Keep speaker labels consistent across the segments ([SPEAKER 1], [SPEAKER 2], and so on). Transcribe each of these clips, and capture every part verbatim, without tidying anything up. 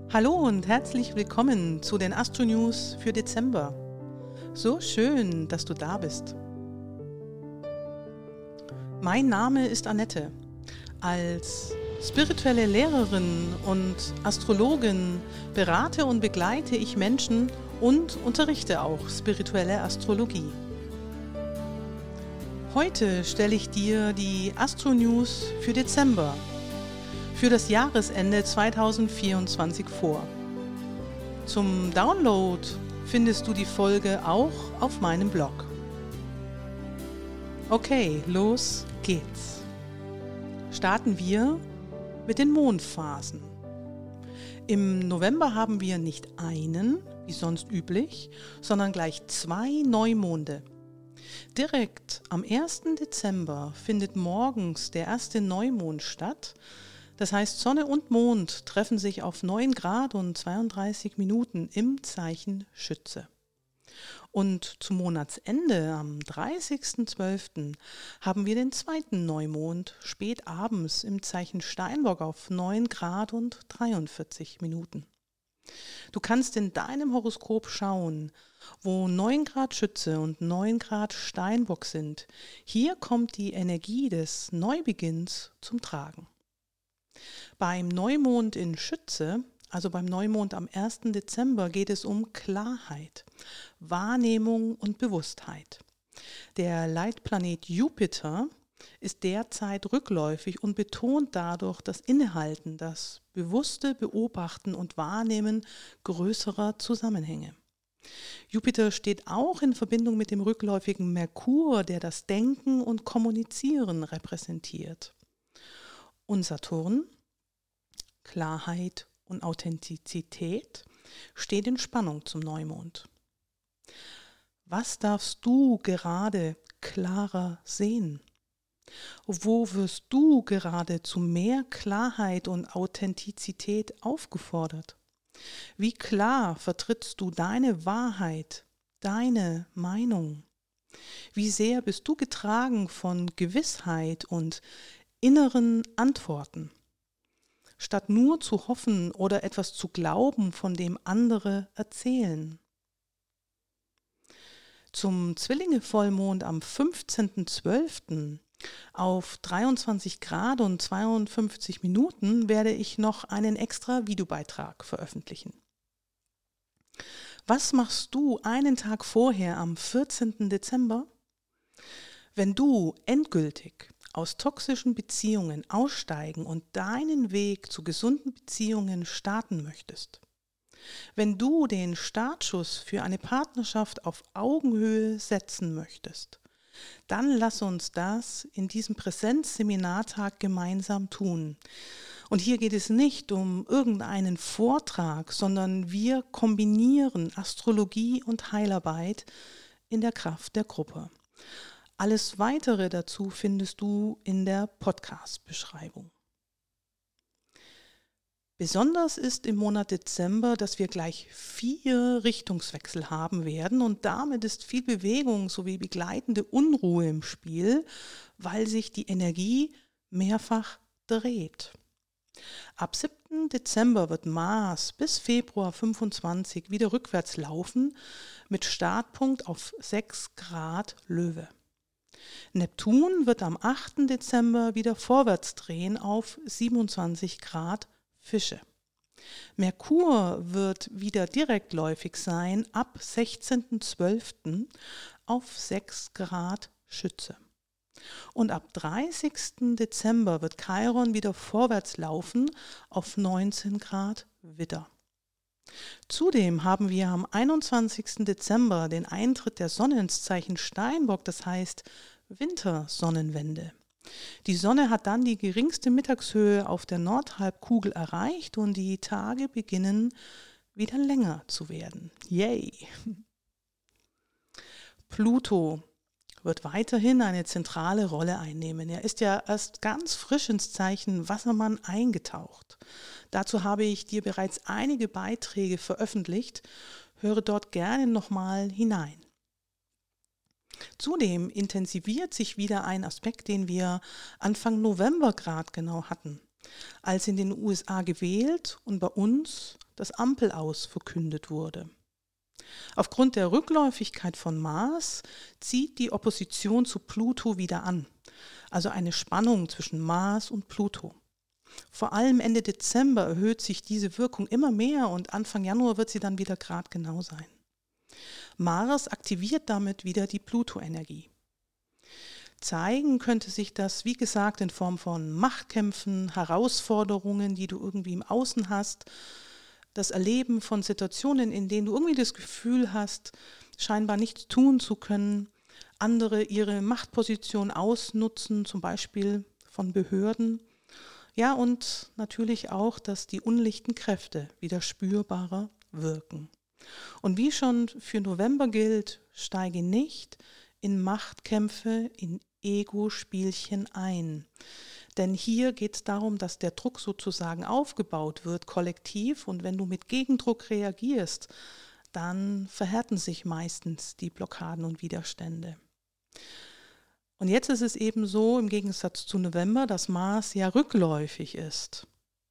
[SPEAKER 1] Hallo und herzlich willkommen zu den Astro News für Dezember. So schön, dass du da bist. Mein Name ist Annette. Als spirituelle Lehrerin und Astrologin berate und begleite ich Menschen und unterrichte auch spirituelle Astrologie. Heute stelle ich dir die Astro News für Dezember, für das Jahresende zweitausendvierundzwanzig vor. Zum Download findest du die Folge auch auf meinem Blog. Okay, los geht's. Starten wir mit den Mondphasen. Im November haben wir nicht einen, wie sonst üblich, sondern gleich zwei Neumonde. Direkt am ersten Dezember findet morgens der erste Neumond statt. Das heißt, Sonne und Mond treffen sich auf neun Grad und zweiunddreißig Minuten im Zeichen Schütze. Und zum Monatsende, am dreißigsten zwölften, haben wir den zweiten Neumond spät abends im Zeichen Steinbock auf neun Grad und dreiundvierzig Minuten. Du kannst in deinem Horoskop schauen, wo neun Grad Schütze und neun Grad Steinbock sind. Hier kommt die Energie des Neubeginns zum Tragen. Beim Neumond in Schütze, also beim Neumond am ersten Dezember, geht es um Klarheit, Wahrnehmung und Bewusstheit. Der Leitplanet Jupiter ist derzeit rückläufig und betont dadurch das Innehalten, das bewusste Beobachten und Wahrnehmen größerer Zusammenhänge. Jupiter steht auch in Verbindung mit dem rückläufigen Merkur, der das Denken und Kommunizieren repräsentiert. Und Saturn, Klarheit und Authentizität, steht in Spannung zum Neumond. Was darfst du gerade klarer sehen? Wo wirst du gerade zu mehr Klarheit und Authentizität aufgefordert? Wie klar vertrittst du deine Wahrheit, deine Meinung? Wie sehr bist du getragen von Gewissheit und inneren Antworten, statt nur zu hoffen oder etwas zu glauben, von dem andere erzählen? Zum Zwillinge-Vollmond am fünfzehnten zwölften auf dreiundzwanzig Grad und zweiundfünfzig Minuten werde ich noch einen extra Videobeitrag veröffentlichen. Was machst du einen Tag vorher am vierzehnten Dezember? Wenn du endgültig aus toxischen Beziehungen aussteigen und deinen Weg zu gesunden Beziehungen starten möchtest, wenn du den Startschuss für eine Partnerschaft auf Augenhöhe setzen möchtest, dann lass uns das in diesem Präsenzseminartag gemeinsam tun. Und hier geht es nicht um irgendeinen Vortrag, sondern wir kombinieren Astrologie und Heilarbeit in der Kraft der Gruppe. Alles Weitere dazu findest du in der Podcast-Beschreibung. Besonders ist im Monat Dezember, dass wir gleich vier Richtungswechsel haben werden und damit ist viel Bewegung sowie begleitende Unruhe im Spiel, weil sich die Energie mehrfach dreht. Ab siebten Dezember wird Mars bis Februar fünfundzwanzig wieder rückwärts laufen mit Startpunkt auf sechs Grad Löwe. Neptun wird am achten Dezember wieder vorwärts drehen auf siebenundzwanzig Grad Fische. Merkur wird wieder direktläufig sein ab sechzehnten zwölften auf sechs Grad Schütze. Und ab dreißigsten Dezember wird Chiron wieder vorwärts laufen auf neunzehn Grad Widder. Zudem haben wir am einundzwanzigsten Dezember den Eintritt der Sonne ins Zeichen Steinbock, das heißt Wintersonnenwende. Die Sonne hat dann die geringste Mittagshöhe auf der Nordhalbkugel erreicht und die Tage beginnen wieder länger zu werden. Yay! Pluto wird weiterhin eine zentrale Rolle einnehmen. Er ist ja erst ganz frisch ins Zeichen Wassermann eingetaucht. Dazu habe ich dir bereits einige Beiträge veröffentlicht. Höre dort gerne nochmal hinein. Zudem intensiviert sich wieder ein Aspekt, den wir Anfang November gerade genau hatten, als in den U S A gewählt und bei uns das Ampelaus verkündet wurde. Aufgrund der Rückläufigkeit von Mars zieht die Opposition zu Pluto wieder an, also eine Spannung zwischen Mars und Pluto. Vor allem Ende Dezember erhöht sich diese Wirkung immer mehr und Anfang Januar wird sie dann wieder gradgenau sein. Mars aktiviert damit wieder die Pluto-Energie. Zeigen könnte sich das, wie gesagt, in Form von Machtkämpfen, Herausforderungen, die du irgendwie im Außen hast, das Erleben von Situationen, in denen du irgendwie das Gefühl hast, scheinbar nichts tun zu können, andere ihre Machtposition ausnutzen, zum Beispiel von Behörden. Ja, und natürlich auch, dass die unlichten Kräfte wieder spürbarer wirken. Und wie schon für November gilt, steige nicht in Machtkämpfe, in Ego-Spielchen ein. Denn hier geht es darum, dass der Druck sozusagen aufgebaut wird, kollektiv. Und wenn du mit Gegendruck reagierst, dann verhärten sich meistens die Blockaden und Widerstände. Und jetzt ist es eben so, im Gegensatz zu November, dass Mars ja rückläufig ist.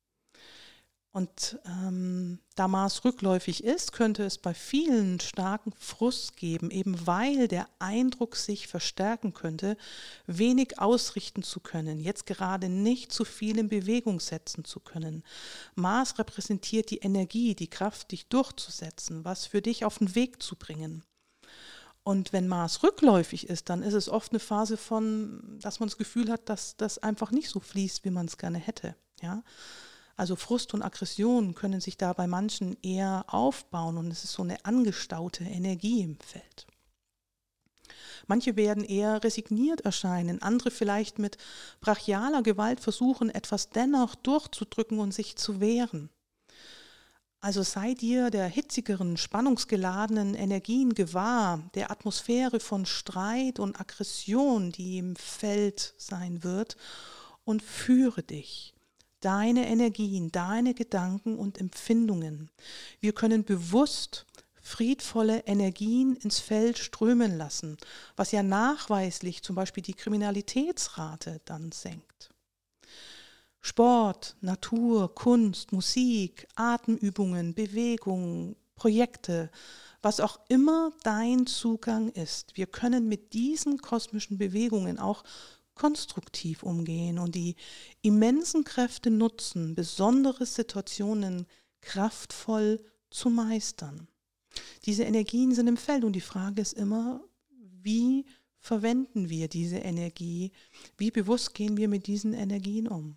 [SPEAKER 1] Und ähm, da Mars rückläufig ist, könnte es bei vielen starken Frust geben, eben weil der Eindruck sich verstärken könnte, wenig ausrichten zu können, jetzt gerade nicht zu viel in Bewegung setzen zu können. Mars repräsentiert die Energie, die Kraft, dich durchzusetzen, was für dich auf den Weg zu bringen. Und wenn Mars rückläufig ist, dann ist es oft eine Phase von, dass man das Gefühl hat, dass das einfach nicht so fließt, wie man es gerne hätte, ja. Also Frust und Aggression können sich da bei manchen eher aufbauen und es ist so eine angestaute Energie im Feld. Manche werden eher resigniert erscheinen, andere vielleicht mit brachialer Gewalt versuchen, etwas dennoch durchzudrücken und sich zu wehren. Also sei dir der hitzigeren, spannungsgeladenen Energien gewahr, der Atmosphäre von Streit und Aggression, die im Feld sein wird, und führe dich. Deine Energien, deine Gedanken und Empfindungen. Wir können bewusst friedvolle Energien ins Feld strömen lassen, was ja nachweislich zum Beispiel die Kriminalitätsrate dann senkt. Sport, Natur, Kunst, Musik, Atemübungen, Bewegungen, Projekte, was auch immer dein Zugang ist. Wir können mit diesen kosmischen Bewegungen auch konstruktiv umgehen und die immensen Kräfte nutzen, besondere Situationen kraftvoll zu meistern. Diese Energien sind im Feld und die Frage ist immer, wie verwenden wir diese Energie? Wie bewusst gehen wir mit diesen Energien um?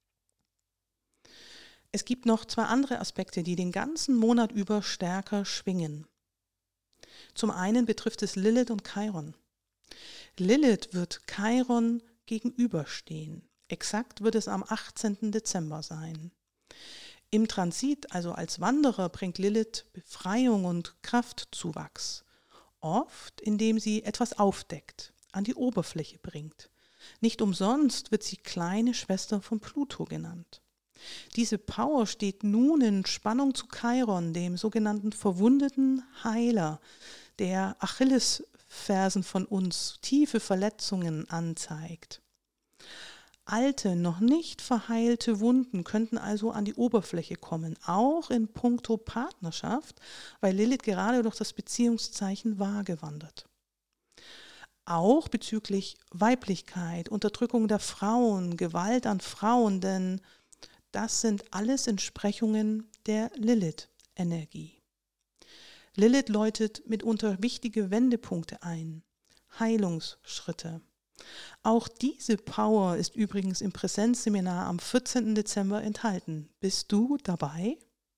[SPEAKER 1] Es gibt noch zwei andere Aspekte, die den ganzen Monat über stärker schwingen. Zum einen betrifft es Lilith und Chiron. Lilith wird Chiron gegenüberstehen. Exakt wird es am achtzehnten Dezember sein. Im Transit, also als Wanderer, bringt Lilith Befreiung und Kraftzuwachs. Oft, indem sie etwas aufdeckt, an die Oberfläche bringt. Nicht umsonst wird sie kleine Schwester von Pluto genannt. Diese Power steht nun in Spannung zu Chiron, dem sogenannten verwundeten Heiler, der Achillesfersen von uns tiefe Verletzungen anzeigt. Alte, noch nicht verheilte Wunden könnten also an die Oberfläche kommen, auch in puncto Partnerschaft, weil Lilith gerade durch das Beziehungszeichen Waage wandert. Auch bezüglich Weiblichkeit, Unterdrückung der Frauen, Gewalt an Frauen, denn das sind alles Entsprechungen der Lilith-Energie. Lilith läutet mitunter wichtige Wendepunkte ein, Heilungsschritte. Auch diese Power ist übrigens im Präsenzseminar am vierzehnten Dezember enthalten. Bist du dabei?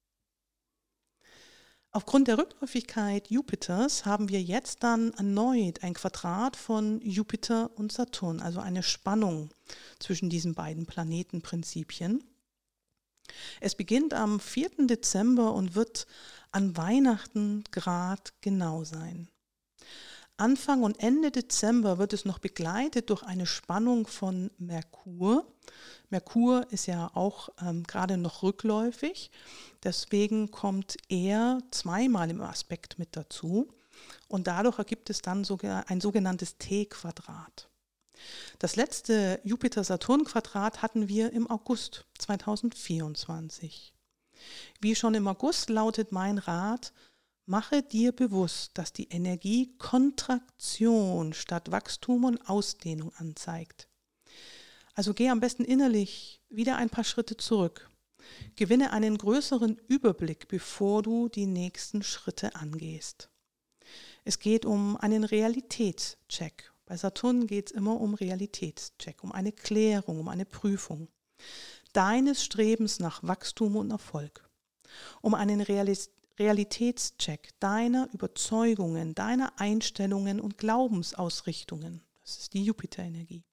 [SPEAKER 1] Aufgrund der Rückläufigkeit Jupiters haben wir jetzt dann erneut ein Quadrat von Jupiter und Saturn, also eine Spannung zwischen diesen beiden Planetenprinzipien. Es beginnt am vierten Dezember und wird an Weihnachten gradgenau sein. Anfang und Ende Dezember wird es noch begleitet durch eine Spannung von Merkur. Merkur ist ja auch ähm, gerade noch rückläufig, deswegen kommt er zweimal im Aspekt mit dazu und dadurch ergibt es dann sogar ein sogenanntes T-Quadrat. Das letzte Jupiter-Saturn-Quadrat hatten wir im August zweitausendvierundzwanzig. Wie schon im August lautet mein Rat: Mache dir bewusst, dass die Energie Kontraktion statt Wachstum und Ausdehnung anzeigt. Also geh am besten innerlich wieder ein paar Schritte zurück. Gewinne einen größeren Überblick, bevor du die nächsten Schritte angehst. Es geht um einen Realitätscheck. Bei Saturn geht es immer um Realitätscheck, um eine Klärung, um eine Prüfung deines Strebens nach Wachstum und Erfolg. Um einen Realis- Realitätscheck deiner Überzeugungen, deiner Einstellungen und Glaubensausrichtungen. Das ist die Jupiterenergie.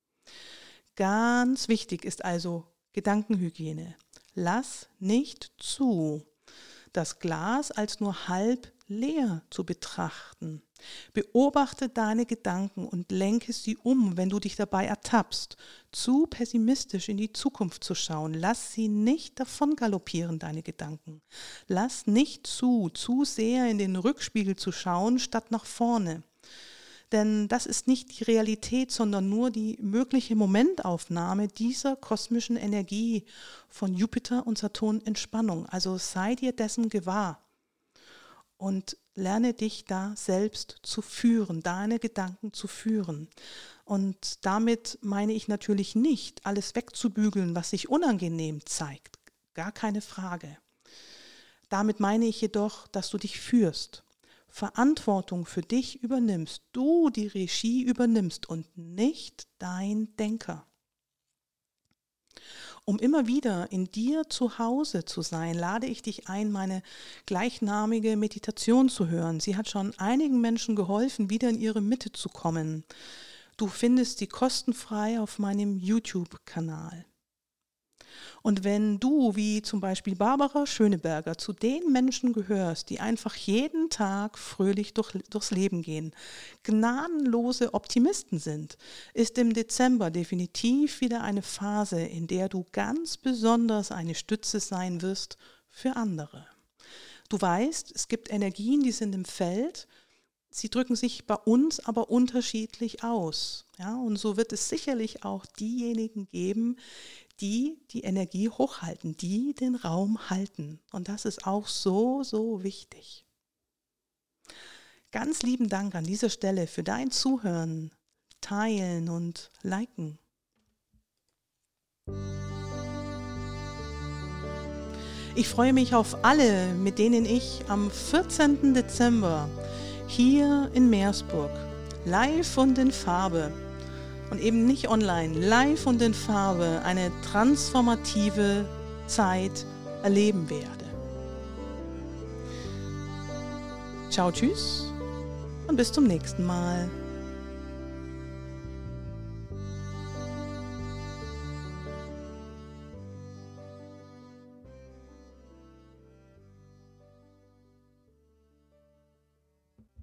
[SPEAKER 1] Ganz wichtig ist also Gedankenhygiene. Lass nicht zu, das Glas als nur halb leer zu betrachten. Beobachte deine Gedanken und lenke sie um, wenn du dich dabei ertappst, zu pessimistisch in die Zukunft zu schauen. Lass sie nicht davon galoppieren, deine Gedanken. Lass nicht zu, zu sehr in den Rückspiegel zu schauen, statt nach vorne. Denn das ist nicht die Realität, sondern nur die mögliche Momentaufnahme dieser kosmischen Energie von Jupiter und Saturn in Spannung. Also sei dir dessen gewahr und lerne dich da selbst zu führen, deine Gedanken zu führen. Und damit meine ich natürlich nicht, alles wegzubügeln, was sich unangenehm zeigt. Gar keine Frage. Damit meine ich jedoch, dass du dich führst, Verantwortung für dich übernimmst, du die Regie übernimmst und nicht dein Denker. Um immer wieder in dir zu Hause zu sein, lade ich dich ein, meine gleichnamige Meditation zu hören. Sie hat schon einigen Menschen geholfen, wieder in ihre Mitte zu kommen. Du findest sie kostenfrei auf meinem YouTube-Kanal. Und wenn du, wie zum Beispiel Barbara Schöneberger, zu den Menschen gehörst, die einfach jeden Tag fröhlich durch, durchs Leben gehen, gnadenlose Optimisten sind, ist im Dezember definitiv wieder eine Phase, in der du ganz besonders eine Stütze sein wirst für andere. Du weißt, es gibt Energien, die sind im Feld. Sie drücken sich bei uns aber unterschiedlich aus. Ja, und so wird es sicherlich auch diejenigen geben, die die Energie hochhalten, die den Raum halten. Und das ist auch so, so wichtig. Ganz lieben Dank an dieser Stelle für dein Zuhören, Teilen und Liken. Ich freue mich auf alle, mit denen ich am vierzehnten Dezember hier in Meersburg live und in Farbe und eben nicht online, live und in Farbe eine transformative Zeit erleben werde. Ciao, tschüss und bis zum nächsten Mal.